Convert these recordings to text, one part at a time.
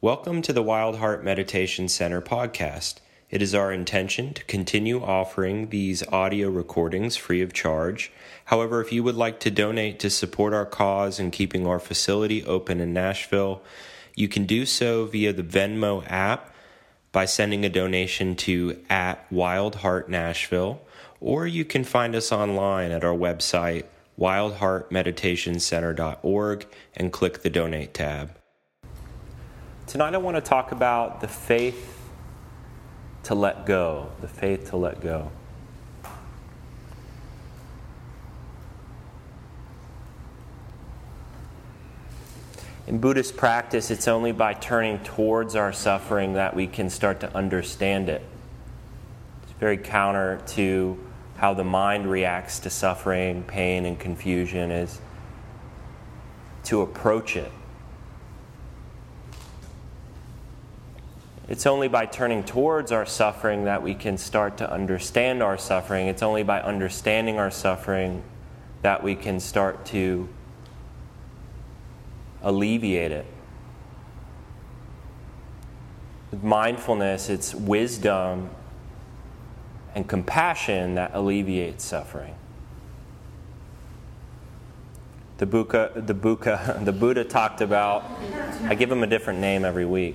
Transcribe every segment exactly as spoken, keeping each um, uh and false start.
Welcome to the Wild Heart Meditation Center podcast. It is our intention to continue offering these audio recordings free of charge. However, if you would like to donate to support our cause in keeping our facility open in Nashville, you can do so via the Venmo app by sending a donation to at Wild Heart Nashville, or you can find us online at our website, wild heart meditation center dot org, and click the Donate tab. Tonight I want to talk about the faith to let go, the faith to let go. In Buddhist practice, it's only by turning towards our suffering that we can start to understand it. It's very counter to how the mind reacts to suffering, pain, and confusion, is to approach it. It's only by turning towards our suffering that we can start to understand our suffering. It's only by understanding our suffering that we can start to alleviate it. With mindfulness, it's wisdom and compassion that alleviates suffering. The Buddha, the Buddha, the Buddha talked about, I give him a different name every week.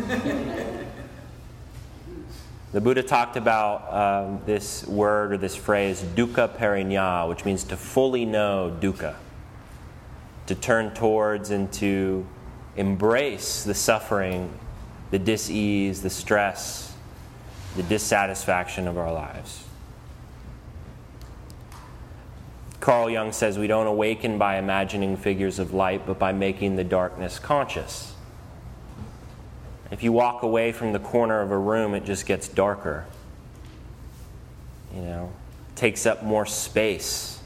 The Buddha talked about um, this word or this phrase, dukkha pariññā, which means to fully know dukkha, to turn towards and to embrace the suffering, the dis-ease, the stress, the dissatisfaction of our lives. Carl Jung says we don't awaken by imagining figures of light, but by making the darkness conscious. If you walk away from the corner of a room, it just gets darker. You know, takes up more space.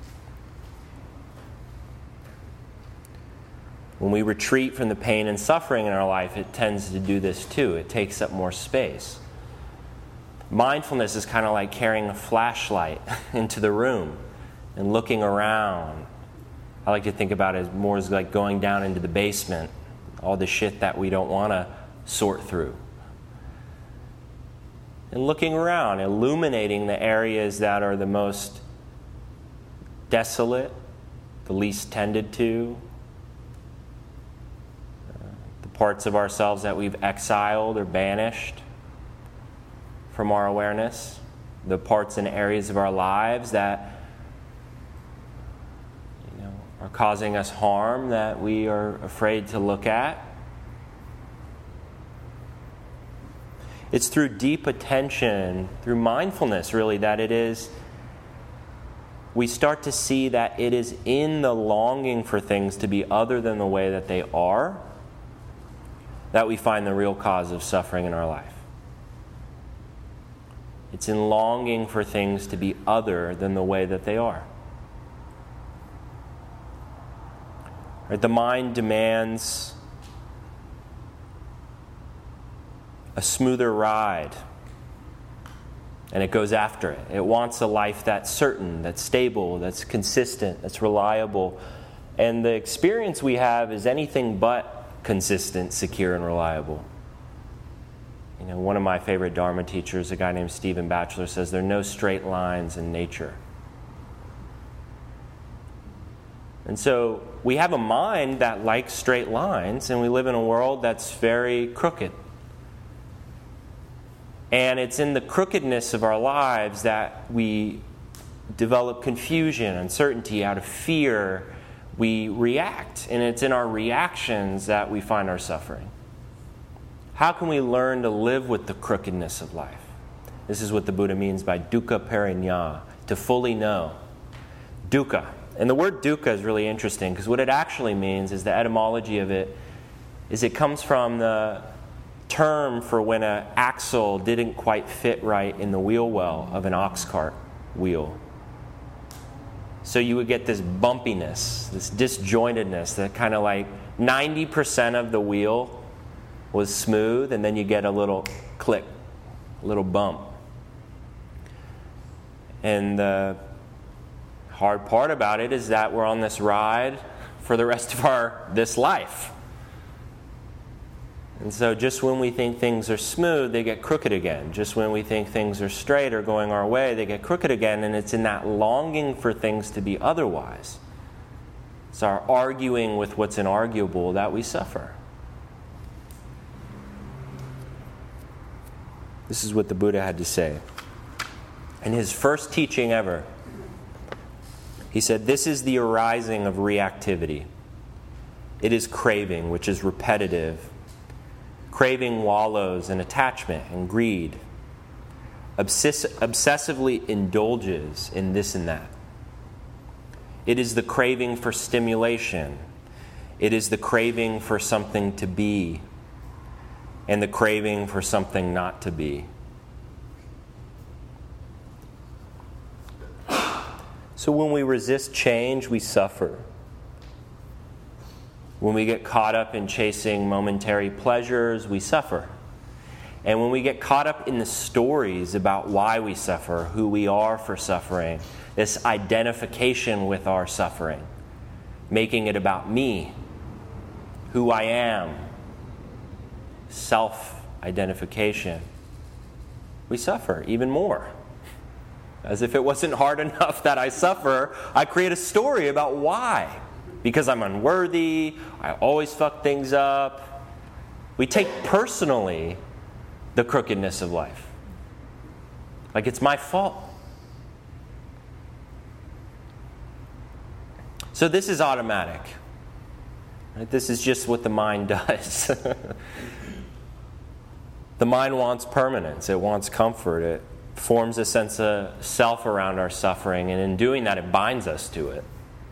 When we retreat from the pain and suffering in our life, it tends to do this too. It takes up more space. Mindfulness is kind of like carrying a flashlight into the room and looking around. I like to think about it as more as like going down into the basement, all the shit that we don't want to sort through. And looking around, illuminating the areas that are the most desolate, the least tended to, uh, the parts of ourselves that we've exiled or banished from our awareness, the parts and areas of our lives that you know are causing us harm that we are afraid to look at. It's through deep attention, through mindfulness really, that it is, we start to see that it is in the longing for things to be other than the way that they are that we find the real cause of suffering in our life. It's in longing for things to be other than the way that they are. Right? The mind demands a smoother ride, and it goes after it. It wants a life that's certain, that's stable, that's consistent, that's reliable. And the experience we have is anything but consistent, secure, and reliable. You know, one of my favorite Dharma teachers, a guy named Stephen Batchelor, says there are no straight lines in nature. And so we have a mind that likes straight lines, and we live in a world that's very crooked. And it's in the crookedness of our lives that we develop confusion, uncertainty. Out of fear, we react. And it's in our reactions that we find our suffering. How can we learn to live with the crookedness of life? This is what the Buddha means by dukkha pariññā, to fully know. Dukkha. And the word dukkha is really interesting because what it actually means is the etymology of it is it comes from the term for when an axle didn't quite fit right in the wheel well of an ox cart wheel. So you would get this bumpiness, this disjointedness, that kind of like ninety percent of the wheel was smooth, and then you get a little click, a little bump. And the hard part about it is that we're on this ride for the rest of our this life. And so just when we think things are smooth, they get crooked again. Just when we think things are straight or going our way, they get crooked again. And it's in that longing for things to be otherwise. It's our arguing with what's inarguable that we suffer. This is what the Buddha had to say. In his first teaching ever, he said, "This is the arising of reactivity. It is craving, which is repetitive. Craving wallows in attachment and greed. Obsess- obsessively indulges in this and that. It is the craving for stimulation. It is the craving for something to be, and the craving for something not to be." So when we resist change, we suffer. When we get caught up in chasing momentary pleasures, we suffer. And when we get caught up in the stories about why we suffer, who we are for suffering, this identification with our suffering, making it about me, who I am, self-identification, we suffer even more. As if it wasn't hard enough that I suffer, I create a story about why. Because I'm unworthy, I always fuck things up. We take personally the crookedness of life. Like it's my fault. So this is automatic. Right? This is just what the mind does. The mind wants permanence. It wants comfort. It forms a sense of self around our suffering, and in doing that, it binds us to it.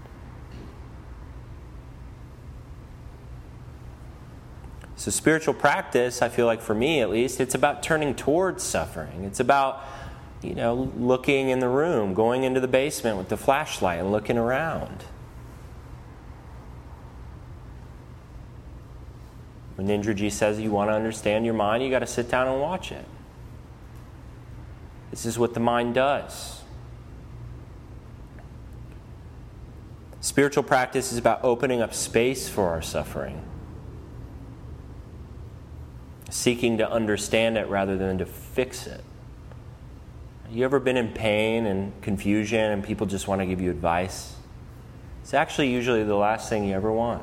So spiritual practice, I feel like for me at least, it's about turning towards suffering. It's about, you know, looking in the room, going into the basement with the flashlight and looking around. When Indraji says you want to understand your mind, you got to sit down and watch it. This is what the mind does. Spiritual practice is about opening up space for our suffering, seeking to understand it rather than to fix it. You ever been in pain and confusion and people just want to give you advice? It's actually usually the last thing you ever want.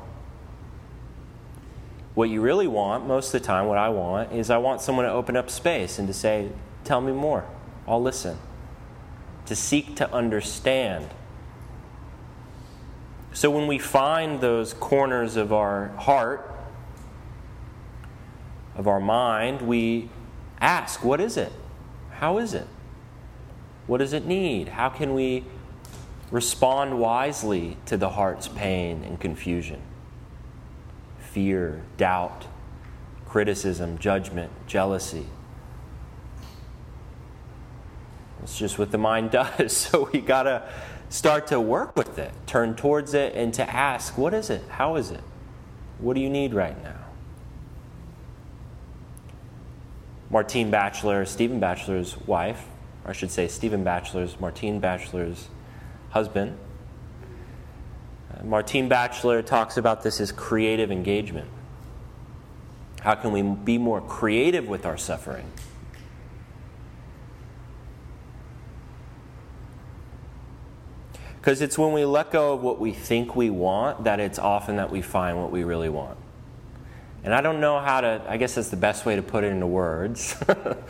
What you really want, most of the time, what I want, is I want someone to open up space and to say, "Tell me more. I'll listen." To seek to understand. So when we find those corners of our heart, of our mind, we ask, what is it? How is it? What does it need? How can we respond wisely to the heart's pain and confusion? Fear, doubt, criticism, judgment, jealousy. It's just what the mind does. So we got to start to work with it, turn towards it, and to ask, what is it? How is it? What do you need right now? Martine Batchelor, Stephen Batchelor's wife, or I should say Stephen Batchelor's, Martine Batchelor's husband. Uh, Martine Batchelor talks about this as creative engagement. How can we be more creative with our suffering? Because it's when we let go of what we think we want that it's often that we find what we really want. And I don't know how to, I guess that's the best way to put it into words.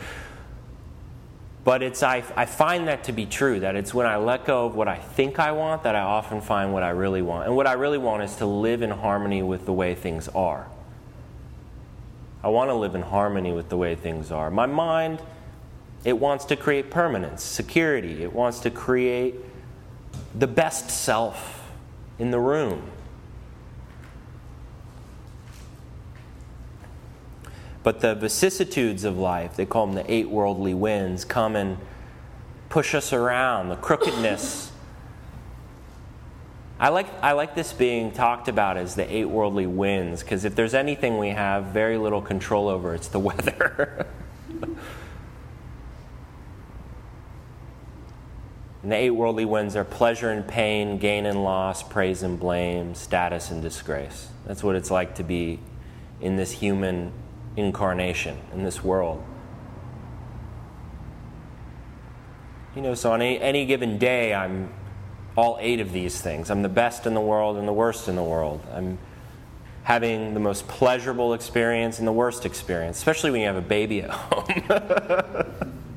But it's I, I find that to be true, that it's when I let go of what I think I want that I often find what I really want. And what I really want is to live in harmony with the way things are. I want to live in harmony with the way things are. My mind, it wants to create permanence, security. It wants to create the best self in the room. But the vicissitudes of life, they call them the eight worldly winds, come and push us around. The crookedness. I like I like this being talked about as the eight worldly winds, because if there's anything we have very little control over, it's the weather. And the eight worldly winds are pleasure and pain, gain and loss, praise and blame, status and disgrace. That's what it's like to be in this human incarnation in this world. You know, so on any, any given day, I'm all eight of these things. I'm the best in the world and the worst in the world. I'm having the most pleasurable experience and the worst experience, especially when you have a baby at home.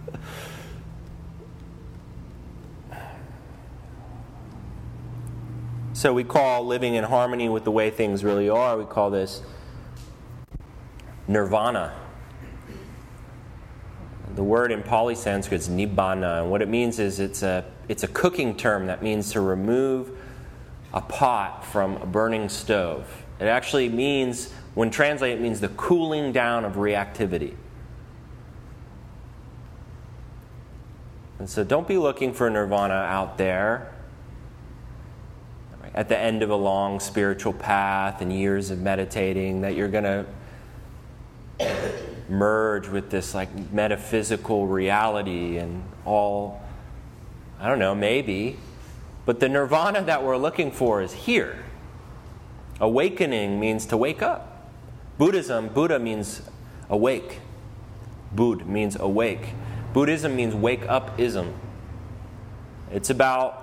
So we call living in harmony with the way things really are, we call this nirvana. The word in Pali Sanskrit is nibbana, and what it means is it's a it's a cooking term that means to remove a pot from a burning stove. It actually means, when translated, it means the cooling down of reactivity. And so don't be looking for nirvana out there at the end of a long spiritual path and years of meditating, that you're going to merge with this like metaphysical reality and all, I don't know, maybe. But the nirvana that we're looking for is here. Awakening means to wake up. Buddhism, Buddha means awake. Bud means awake. Buddhism means wake up-ism. It's about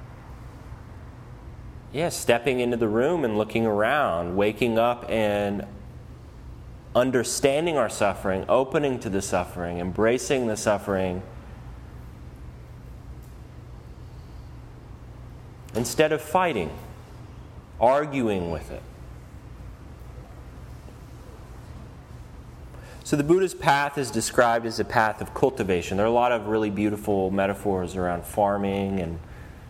Yeah, stepping into the room and looking around, waking up and understanding our suffering, opening to the suffering, embracing the suffering, instead of fighting, arguing with it. So the Buddha's path is described as a path of cultivation. There are a lot of really beautiful metaphors around farming, and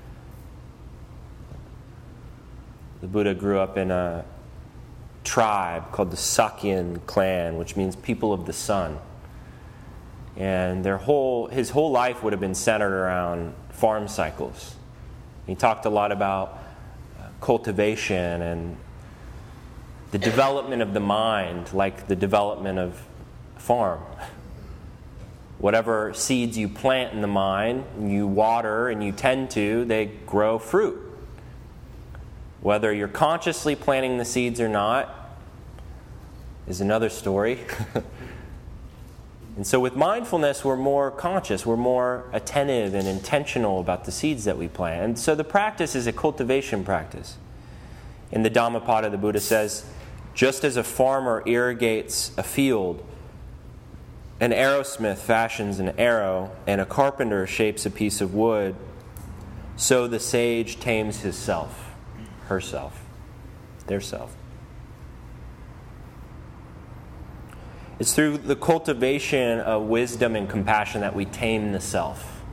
the Buddha grew up in a tribe called the Sakyan clan, which means people of the sun. And their whole his whole life would have been centered around farm cycles. He talked a lot about cultivation and the development of the mind, like the development of a farm. Whatever seeds you plant in the mind, you water and you tend to, they grow fruit. Whether you're consciously planting the seeds or not is another story. And so with mindfulness, we're more conscious, we're more attentive and intentional about the seeds that we plant. And so the practice is a cultivation practice. In the Dhammapada, the Buddha says, just as a farmer irrigates a field, an arrowsmith fashions an arrow, and a carpenter shapes a piece of wood, so the sage tames his self. Herself, their self. It's through the cultivation of wisdom and compassion that we tame the self.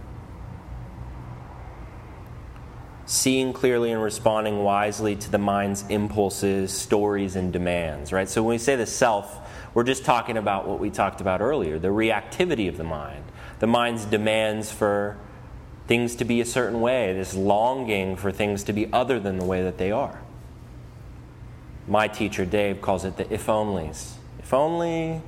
Seeing clearly and responding wisely to the mind's impulses, stories, and demands, right? So when we say the self, we're just talking about what we talked about earlier, the reactivity of the mind, the mind's demands for things to be a certain way, this longing for things to be other than the way that they are. My teacher, Dave, calls it the if-onlys. If only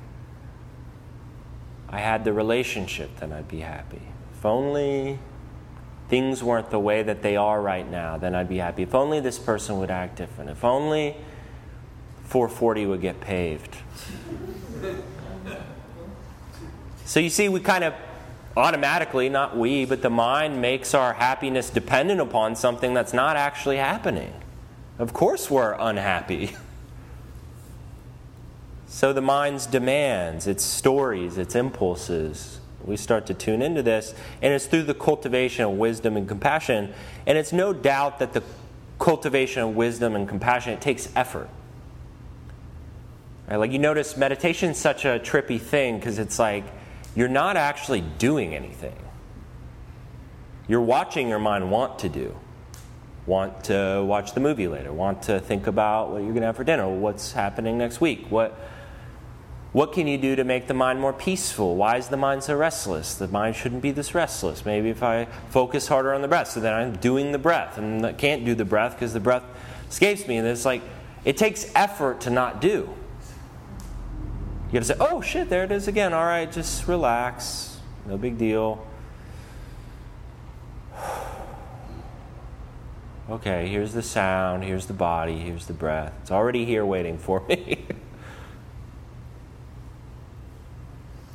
I had the relationship, then I'd be happy. If only things weren't the way that they are right now, then I'd be happy. If only this person would act different. If only four forty would get paved. So you see, we kind of automatically, not we, but the mind makes our happiness dependent upon something that's not actually happening. Of course we're unhappy. So the mind's demands, its stories, its impulses, we start to tune into this, and it's through the cultivation of wisdom and compassion. And it's no doubt that the cultivation of wisdom and compassion, it takes effort. Right? Like you notice meditation is such a trippy thing because it's like you're not actually doing anything. You're watching your mind want to do. Want to watch the movie later. Want to think about what you're going to have for dinner. What's happening next week. What What can you do to make the mind more peaceful? Why is the mind so restless? The mind shouldn't be this restless. Maybe if I focus harder on the breath, so then I'm doing the breath. And I can't do the breath because the breath escapes me. And it's like, it takes effort to not do. You got to say, oh shit, there it is again. All right, just relax. No big deal. Okay, here's the sound, here's the body, here's the breath. It's already here waiting for me.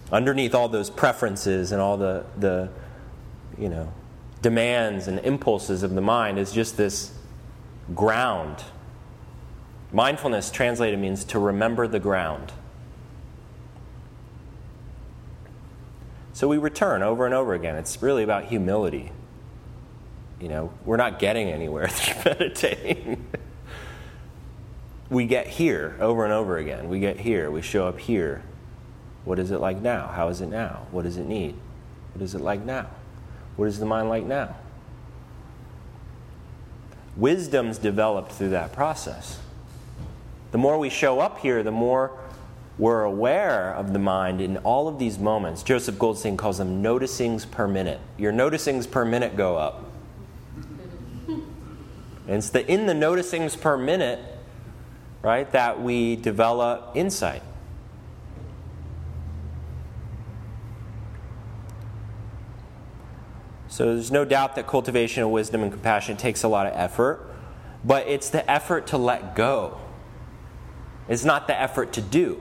Underneath all those preferences and all the, the you know, demands and impulses of the mind is just this ground. Mindfulness, translated, means to remember the ground. So we return over and over again. It's really about humility. You know, we're not getting anywhere through meditating. We get here over and over again. We get here. We show up here. What is it like now? How is it now? What does it need? What is it like now? What is the mind like now? Wisdom's developed through that process. The more we show up here, the more we're aware of the mind in all of these moments. Joseph Goldstein calls them noticings per minute. Your noticings per minute go up. And it's the, in the noticings per minute, right, that we develop insight. So there's no doubt that cultivation of wisdom and compassion takes a lot of effort, but it's the effort to let go. It's not the effort to do.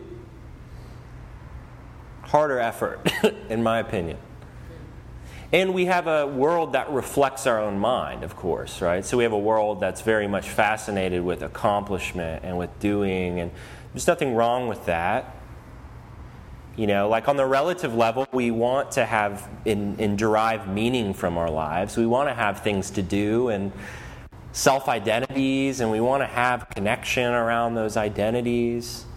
Harder effort, in my opinion. And we have a world that reflects our own mind, of course, right? So we have a world that's very much fascinated with accomplishment and with doing, and there's nothing wrong with that. You know, like on the relative level, we want to have and, and derive meaning from our lives. We want to have things to do and self-identities, and we want to have connection around those identities.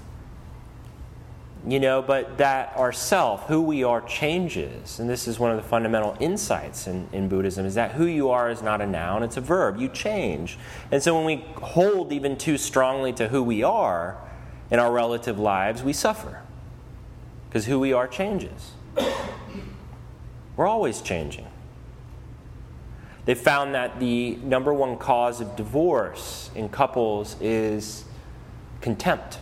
You know, but that ourself, who we are, changes. And this is one of the fundamental insights in, in Buddhism, is that who you are is not a noun, it's a verb. You change. And so when we hold even too strongly to who we are in our relative lives, we suffer. Because who we are changes. We're always changing. They found that the number one cause of divorce in couples is contempt.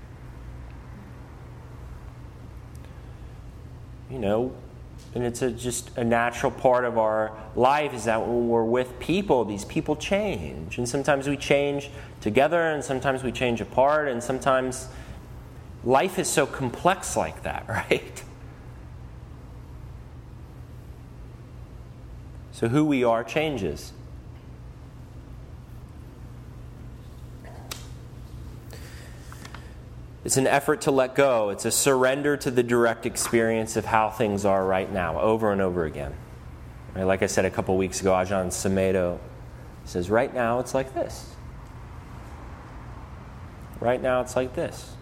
You know, and it's a, just a natural part of our life is that when we're with people, these people change. And sometimes we change together, and sometimes we change apart, and sometimes life is so complex like that, right? So who we are changes. It's an effort to let go. It's a surrender to the direct experience of how things are right now, over and over again. Right? Like I said a couple weeks ago, Ajahn Sumedho says, right now it's like this. Right now it's like this.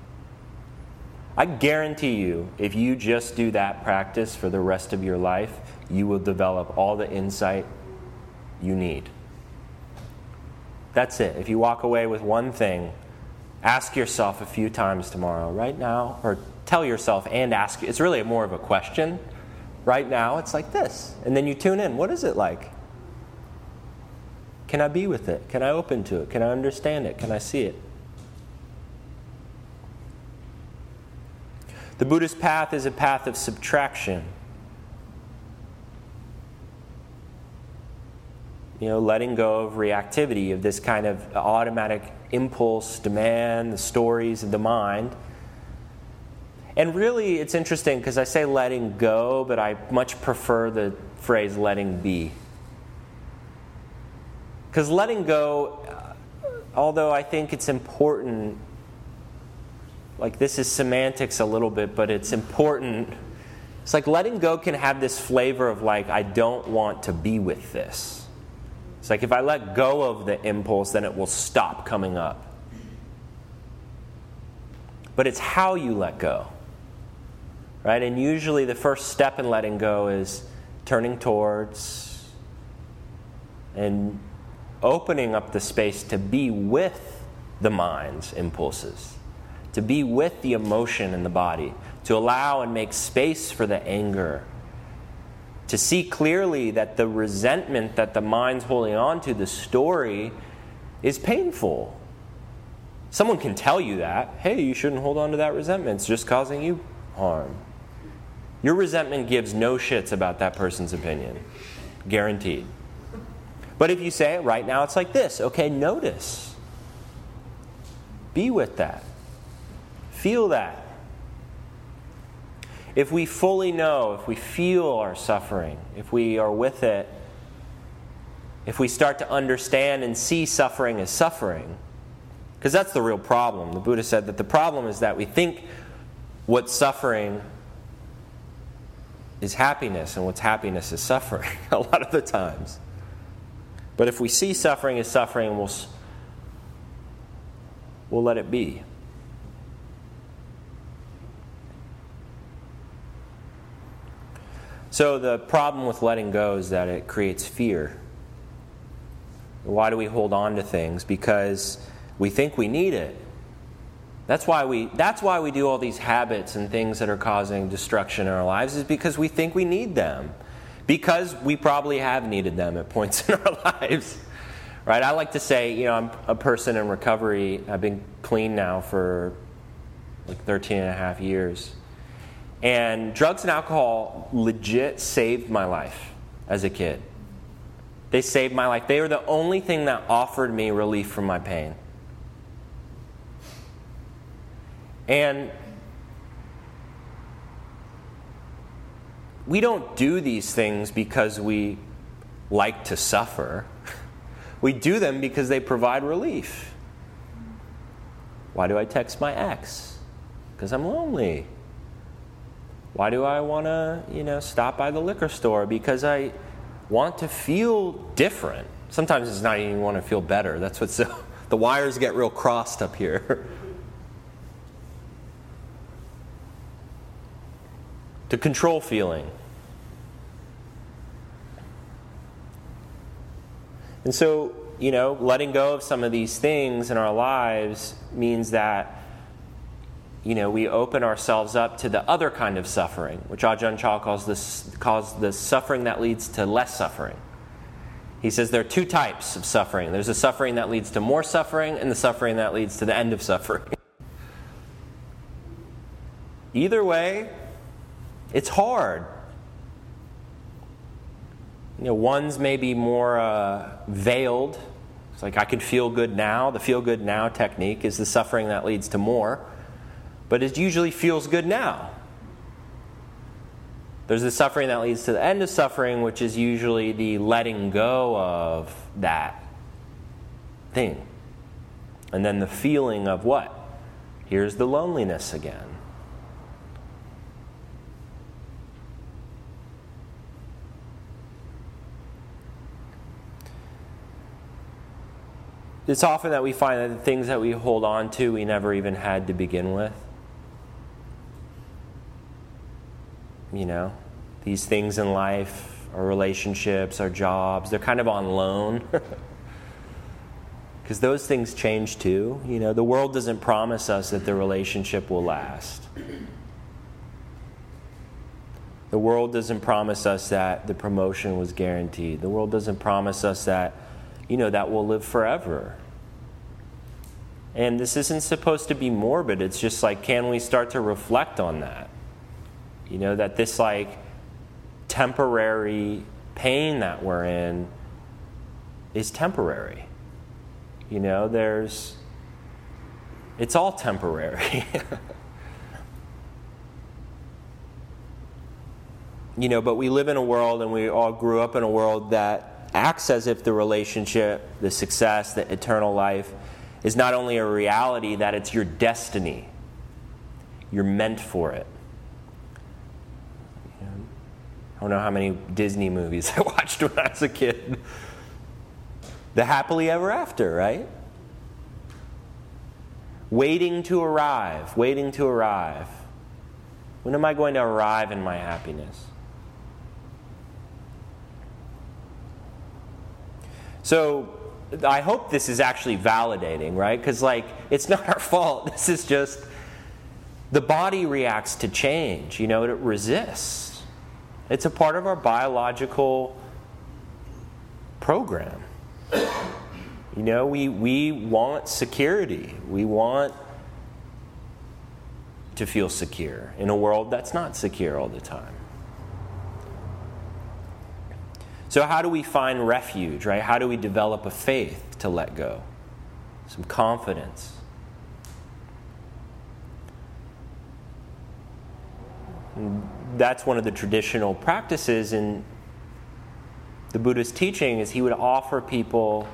I guarantee you, if you just do that practice for the rest of your life, you will develop all the insight you need. That's it. If you walk away with one thing, ask yourself a few times tomorrow, right now, or tell yourself and ask. It's really more of a question. Right now, it's like this. And then you tune in. What is it like? Can I be with it? Can I open to it? Can I understand it? Can I see it? The Buddhist path is a path of subtraction. You know, letting go of reactivity, of this kind of automatic impulse, demand, the stories of the mind. And really, it's interesting because I say letting go, but I much prefer the phrase letting be. Because letting go, although I think it's important, like this is semantics a little bit, but it's important. It's like letting go can have this flavor of like, I don't want to be with this. It's like if I let go of the impulse, then it will stop coming up. But it's how you let go, right? And usually the first step in letting go is turning towards and opening up the space to be with the mind's impulses, to be with the emotion in the body, to allow and make space for the anger, to see clearly that the resentment that the mind's holding on to, the story, is painful. Someone can tell you that. Hey, you shouldn't hold on to that resentment. It's just causing you harm. Your resentment gives no shits about that person's opinion. Guaranteed. But if you say, right now it's like this, okay, notice. Be with that. Feel that. if we fully know, if we feel our suffering, if we are with it, if we start to understand and see suffering as suffering, because that's the real problem. The Buddha said that the problem is that we think what's suffering is happiness and what's happiness is suffering a lot of the times. But if we see suffering as suffering, we'll, we'll let it be. So the problem with letting go is that it creates fear. Why do we hold on to things? Because we think we need it. That's why we that's why we do all these habits and things that are causing destruction in our lives, is because we think we need them. Because we probably have needed them at points in our lives. Right? I like to say, you know, I'm a person in recovery. I've been clean now for like thirteen and a half years. And drugs and alcohol legit saved my life as a kid. They saved my life. They were the only thing that offered me relief from my pain. And we don't do these things because we like to suffer. We do them because they provide relief. Why do I text my ex? Because I'm lonely. Why do I want to, you know, stop by the liquor store? Because I want to feel different. Sometimes it's not even want to feel better. That's what's so, the wires get real crossed up here. To control feeling. And so, you know, letting go of some of these things in our lives means that, you know, we open ourselves up to the other kind of suffering, which Ajahn Chah calls this calls the suffering that leads to less suffering. He says there are two types of suffering. There's a suffering that leads to more suffering and the suffering that leads to the end of suffering. Either way, it's hard. You know, one's maybe more uh, veiled. It's like I can feel good now. The feel good now technique is the suffering that leads to more. But it usually feels good now. There's the suffering that leads to the end of suffering, which is usually the letting go of that thing. And then the feeling of what? Here's the loneliness again. It's often that we find that the things that we hold on to, we never even had to begin with. You know, these things in life, our relationships, our jobs, they're kind of on loan. Because those things change too. You know, the world doesn't promise us that the relationship will last. The world doesn't promise us that the promotion was guaranteed. The world doesn't promise us that, you know, that we'll live forever. And this isn't supposed to be morbid. It's just like, can we start to reflect on that? You know, that this like temporary pain that we're in is temporary. You know, there's, it's all temporary. You know, but we live in a world, and we all grew up in a world that acts as if the relationship, the success, the eternal life is not only a reality, that it's your destiny. You're meant for it. I don't know how many Disney movies I watched when I was a kid. The happily ever after, right? Waiting to arrive, waiting to arrive. When am I going to arrive in my happiness? So I hope this is actually validating, right? Because, like, it's not our fault. This is just the body reacts to change. You know, it resists. It's a part of our biological program. You know, we, we want security. We want to feel secure in a world that's not secure all the time. So how do we find refuge, right? How do we develop a faith to let go? Some confidence. And that's one of the traditional practices in the Buddha's teaching, is he would offer people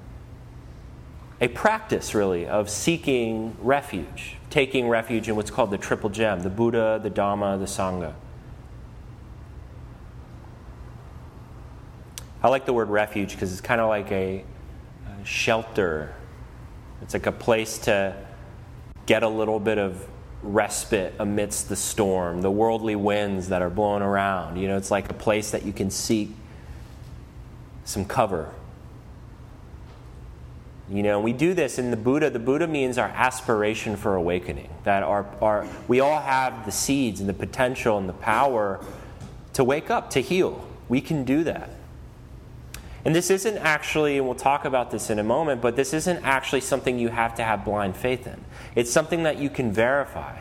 a practice, really, of seeking refuge, taking refuge in what's called the triple gem, the Buddha, the Dhamma, the Sangha. I like the word refuge because it's kind of like a, a shelter. It's like a place to get a little bit of respite amidst the storm, the worldly winds that are blowing around. You know, it's like a place that you can seek some cover. You know, we do this in the Buddha. The Buddha means our aspiration for awakening. That our, our we all have the seeds and the potential and the power to wake up, to heal. We can do that. And this isn't actually, and we'll talk about this in a moment, but this isn't actually something you have to have blind faith in. It's something that you can verify.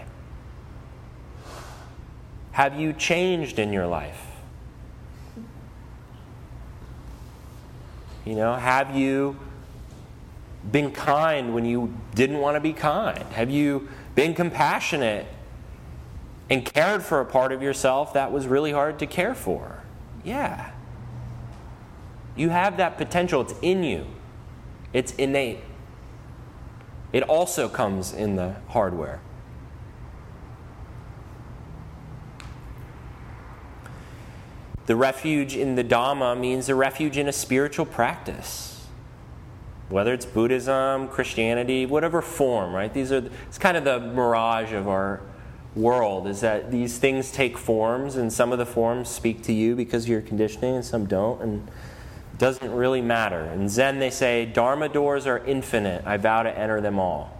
Have you changed in your life? You know, have you been kind when you didn't want to be kind? Have you been compassionate and cared for a part of yourself that was really hard to care for? Yeah. You have that potential. It's in you. It's innate. It also comes in the hardware. The refuge in the Dhamma means a refuge in a spiritual practice. Whether it's Buddhism, Christianity, whatever form, right? These are, it's kind of the mirage of our world, is that these things take forms, and some of the forms speak to you because of your conditioning and some don't, and it doesn't really matter. In Zen they say, Dharma doors are infinite. I vow to enter them all.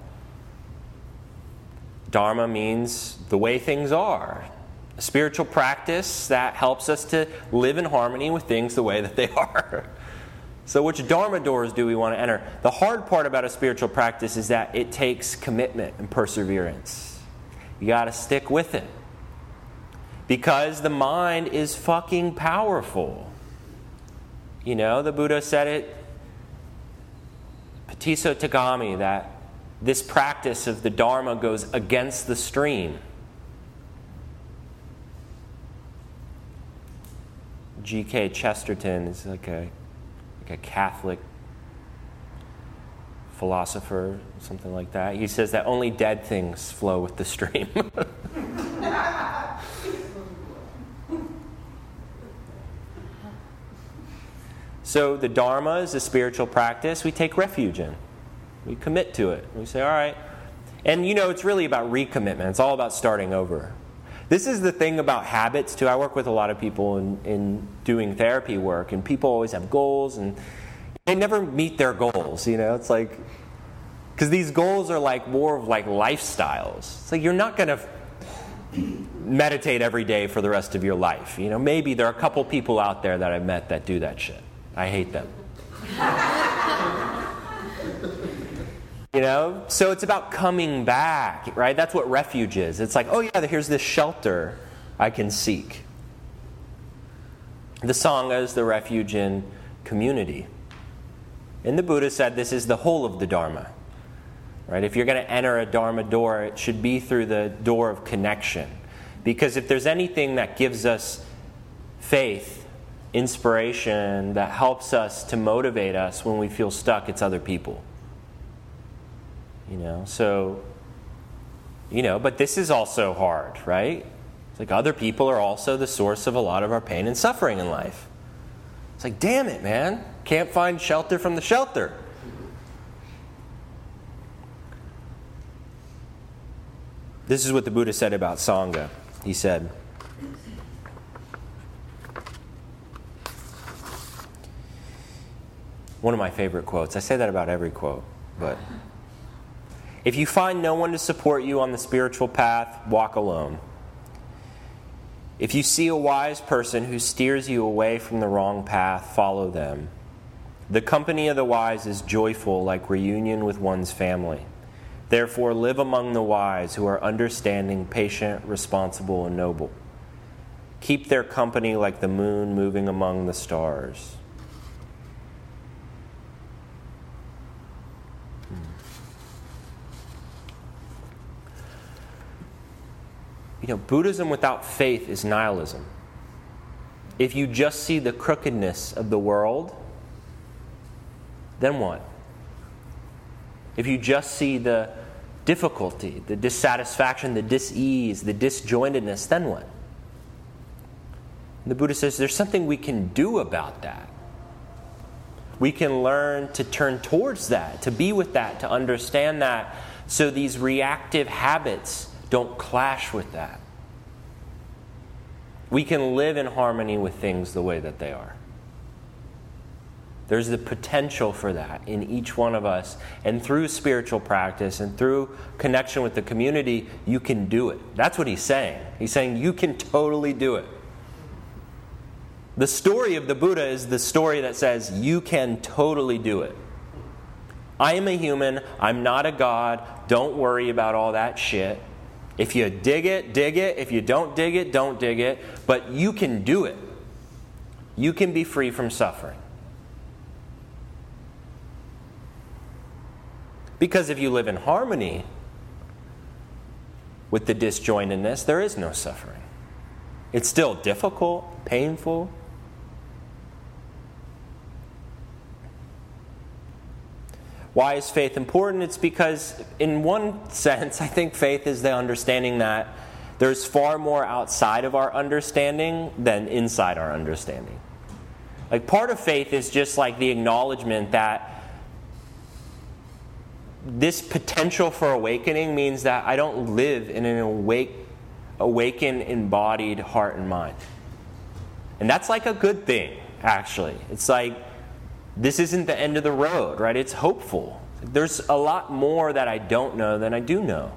Dharma means the way things are. A spiritual practice that helps us to live in harmony with things the way that they are. So which Dharma doors do we want to enter? The hard part about a spiritual practice is that it takes commitment and perseverance. You got to stick with it. Because the mind is fucking powerful. You know, the Buddha said it, Patiso Tagami, that this practice of the Dharma goes against the stream. G K Chesterton is like a, like a Catholic philosopher, something like that. He says that only dead things flow with the stream. So the Dharma is a spiritual practice we take refuge in. We commit to it. We say, all right. And you know, it's really about recommitment. It's all about starting over. This is the thing about habits, too. I work with a lot of people in, in doing therapy work, and people always have goals, and they never meet their goals, you know? It's like, because these goals are like more of like lifestyles. It's like you're not going to meditate every day for the rest of your life. You know, maybe there are a couple people out there that I've met that do that shit. I hate them. You know, so it's about coming back, right? That's what refuge is. It's like, oh yeah, here's this shelter I can seek. The Sangha is the refuge in community. And the Buddha said this is the whole of the Dharma, right? If you're going to enter a Dharma door, it should be through the door of connection. Because if there's anything that gives us faith, inspiration, that helps us to motivate us when we feel stuck, it's other people. You know, so, you know, but this is also hard, right? It's like other people are also the source of a lot of our pain and suffering in life. It's like, damn it, man. Can't find shelter from the shelter. This is what the Buddha said about Sangha. He said, one of my favorite quotes. I say that about every quote, but if you find no one to support you on the spiritual path, walk alone. If you see a wise person who steers you away from the wrong path, follow them. The company of the wise is joyful like reunion with one's family. Therefore, live among the wise who are understanding, patient, responsible, and noble. Keep their company like the moon moving among the stars. you know, Buddhism without faith is nihilism. If you just see the crookedness of the world, then what? If you just see the difficulty, the dissatisfaction, the dis-ease, the disjointedness, then what? The Buddha says there's something we can do about that. We can learn to turn towards that, to be with that, to understand that, so these reactive habits don't clash with that. We can live in harmony with things the way that they are. There's the potential for that in each one of us. And through spiritual practice and through connection with the community, you can do it. That's what he's saying. He's saying you can totally do it. The story of the Buddha is the story that says you can totally do it. I am a human. I'm not a god. Don't worry about all that shit. If you dig it, dig it. If you don't dig it, don't dig it. But you can do it. You can be free from suffering. Because if you live in harmony with the disjointedness, there is no suffering. It's still difficult, painful. Why is faith important? It's because, in one sense, I think faith is the understanding that there's far more outside of our understanding than inside our understanding. Like, part of faith is just like the acknowledgement that this potential for awakening means that I don't live in an awake, awakened, embodied heart and mind. And that's like a good thing, actually. It's like, this isn't the end of the road, right? It's hopeful. There's a lot more that I don't know than I do know.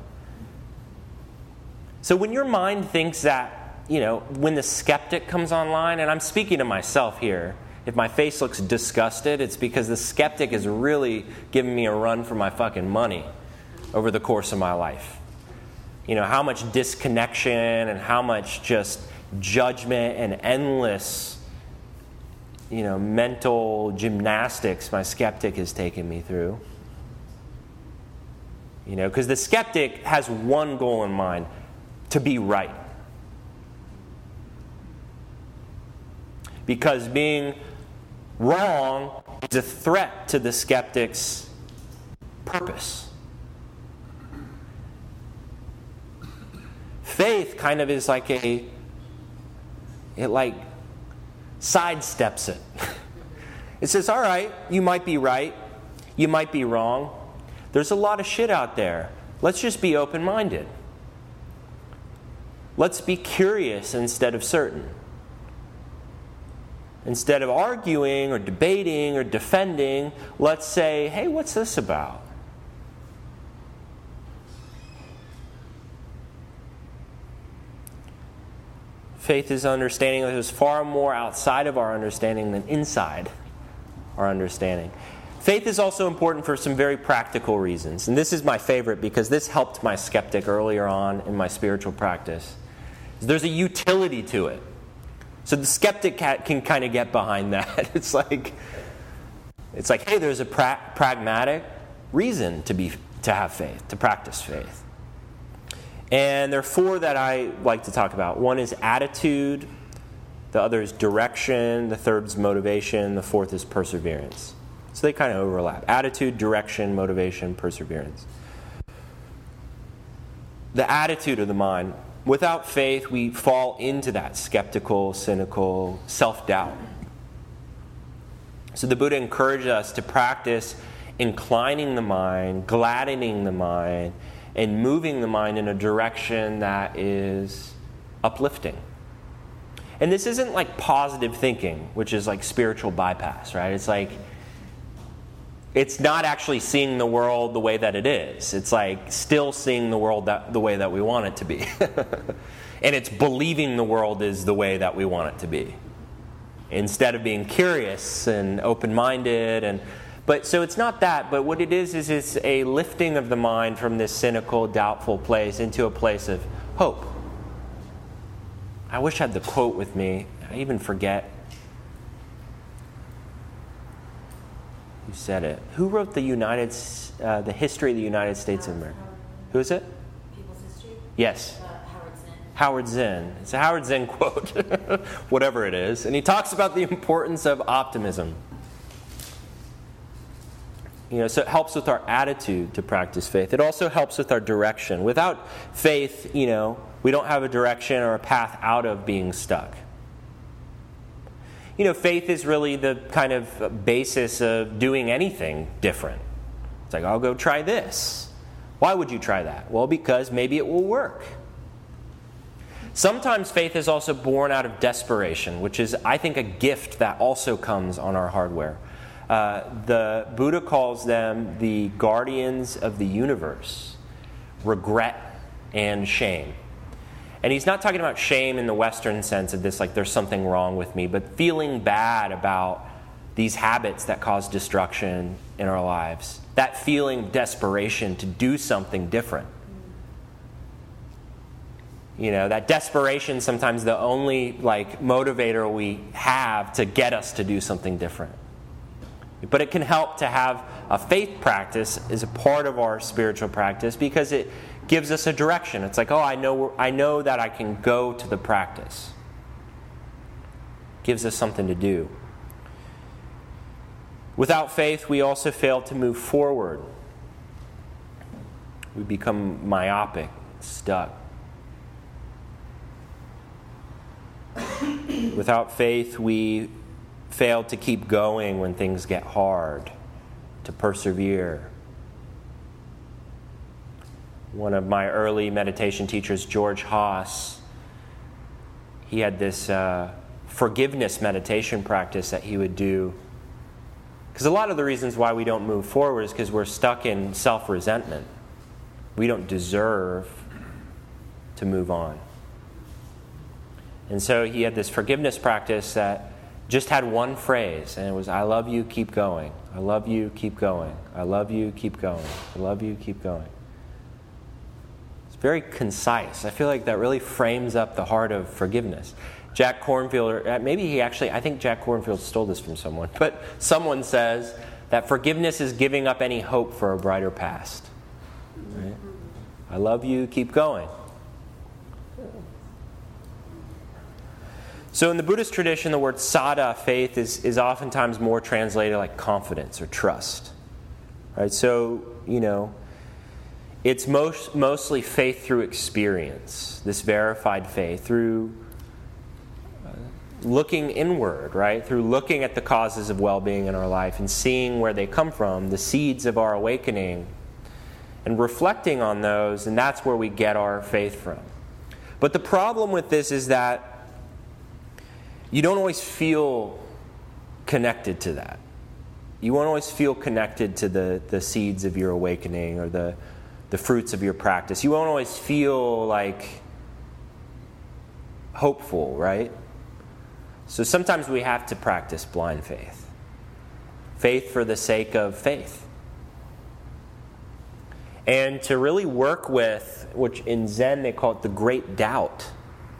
So when your mind thinks that, you know, when the skeptic comes online, and I'm speaking to myself here, if my face looks disgusted, it's because the skeptic is really giving me a run for my fucking money over the course of my life. You know, how much disconnection and how much just judgment and endless, you know, mental gymnastics my skeptic has taken me through. You know, because the skeptic has one goal in mind: to be right. Because being wrong is a threat to the skeptic's purpose. Faith kind of is like a, it like sidesteps it. It says, all right, you might be right, you might be wrong. There's a lot of shit out there. Let's just be open-minded. Let's be curious instead of certain. Instead of arguing or debating or defending, let's say, hey, what's this about? Faith is understanding that there's far more outside of our understanding than inside our understanding. Faith is also important for some very practical reasons. And this is my favorite because this helped my skeptic earlier on in my spiritual practice. There's a utility to it. So the skeptic can kind of get behind that. It's like, it's like, hey, there's a pra- pragmatic reason to be to have faith, to practice faith. And there are four that I like to talk about. One is attitude, the other is direction, the third is motivation, the fourth is perseverance. So they kind of overlap. Attitude, direction, motivation, perseverance. The attitude of the mind. Without faith, we fall into that skeptical, cynical, self-doubt. So the Buddha encouraged us to practice inclining the mind, gladdening the mind, and moving the mind in a direction that is uplifting. And this isn't like positive thinking, which is like spiritual bypass, right? It's like, it's not actually seeing the world the way that it is. It's like still seeing the world that, the way that we want it to be. And it's believing the world is the way that we want it to be. Instead of being curious and open-minded. and But so it's not that, but what it is is it's a lifting of the mind from this cynical, doubtful place into a place of hope. I wish I had the quote with me. I even forget. Who said it? Who wrote the United, uh, the history of the United States of America? Who is it? People's History? Yes. Uh, Howard Zinn. Howard Zinn. It's a Howard Zinn quote, whatever it is. And he talks about the importance of optimism. You know, so it helps with our attitude to practice faith. It also helps with our direction. Without faith, you know, we don't have a direction or a path out of being stuck. You know, faith is really the kind of basis of doing anything different. It's like, I'll go try this. Why would you try that? Well, because maybe it will work. Sometimes faith is also born out of desperation, which is, I think, a gift that also comes on our hardware. Uh, the Buddha calls them the guardians of the universe, regret and shame. And he's not talking about shame in the Western sense of this, like there's something wrong with me, but feeling bad about these habits that cause destruction in our lives. That feeling of desperation to do something different. You know, that desperation sometimes the only like motivator we have to get us to do something different. But it can help to have a faith practice as a part of our spiritual practice because it gives us a direction. It's like, oh, I know, I know that I can go to the practice. Gives us something to do. Without faith, we also fail to move forward. We become myopic, stuck. Without faith, we fail to keep going when things get hard, to persevere. One of my early meditation teachers, George Haas, he had this uh, forgiveness meditation practice that he would do. Because a lot of the reasons why we don't move forward is because we're stuck in self-resentment. We don't deserve to move on. And so he had this forgiveness practice that just had one phrase, and it was, I love you, keep going. I love you, keep going. I love you, keep going. I love you, keep going. It's very concise. I feel like that really frames up the heart of forgiveness. Jack Kornfield, or maybe he actually, I think Jack Kornfield stole this from someone, but someone says that forgiveness is giving up any hope for a brighter past. Right? I love you, keep going. So in the Buddhist tradition, the word saddha, faith, is, is oftentimes more translated like confidence or trust. Right? So, you know, it's most, mostly faith through experience, this verified faith, through uh, looking inward, right? Through looking at the causes of well-being in our life and seeing where they come from, the seeds of our awakening, and reflecting on those, and that's where we get our faith from. But the problem with this is that you don't always feel connected to that. You won't always feel connected to the, the seeds of your awakening or the, the fruits of your practice. You won't always feel like hopeful, right? So sometimes we have to practice blind faith. Faith for the sake of faith. And to really work with, which in Zen they call it the great doubt.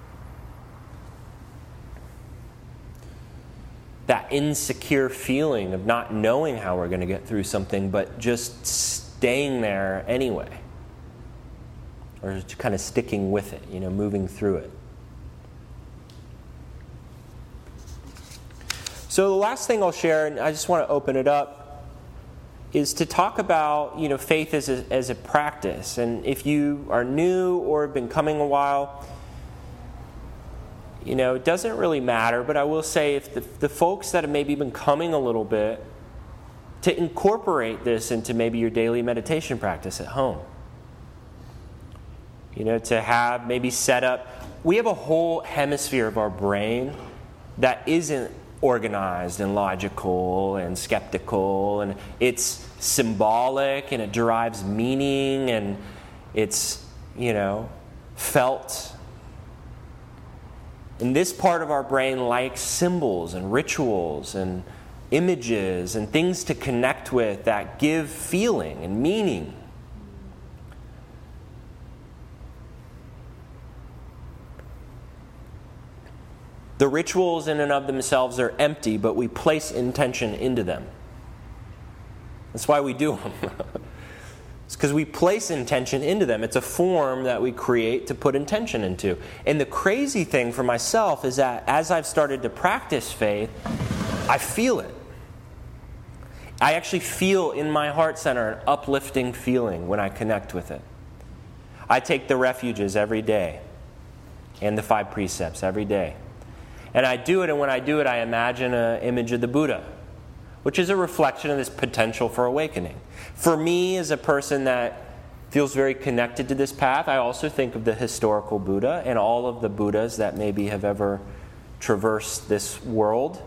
That insecure feeling of not knowing how we're going to get through something, but just staying there anyway. Or just kind of sticking with it, you know, moving through it. So the last thing I'll share, and I just want to open it up, is to talk about, you know, faith as a, as a practice. And if you are new or have been coming a while, you know, it doesn't really matter, but I will say if the, the folks that have maybe been coming a little bit, to incorporate this into maybe your daily meditation practice at home. You know, to have maybe set up, we have a whole hemisphere of our brain that isn't organized and logical and skeptical, and it's symbolic and it derives meaning and it's, you know, felt. And this part of our brain likes symbols and rituals and images and things to connect with that give feeling and meaning. The rituals in and of themselves are empty, but we place intention into them. That's why we do them. It's because we place intention into them. It's a form that we create to put intention into. And the crazy thing for myself is that as I've started to practice faith, I feel it. I actually feel in my heart center an uplifting feeling when I connect with it. I take the refuges every day and the five precepts every day. And I do it, and when I do it, I imagine an image of the Buddha, which is a reflection of this potential for awakening. For me, as a person that feels very connected to this path, I also think of the historical Buddha and all of the Buddhas that maybe have ever traversed this world.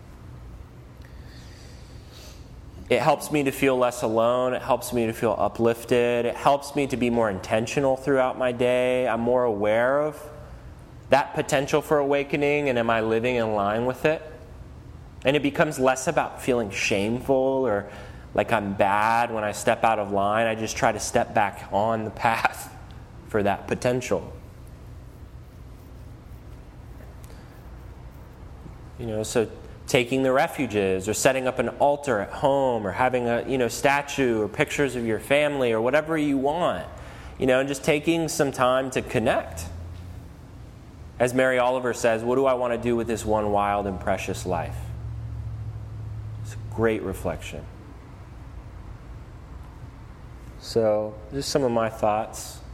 It helps me to feel less alone. It helps me to feel uplifted. It helps me to be more intentional throughout my day. I'm more aware of that potential for awakening, and am I living in line with it? And it becomes less about feeling shameful or like I'm bad when I step out of line. I just try to step back on the path for that potential. You know, so taking the refuges or setting up an altar at home or having a, you know, statue or pictures of your family or whatever you want. You know, and just taking some time to connect. As Mary Oliver says, what do I want to do with this one wild and precious life? It's a great reflection. So, just some of my thoughts.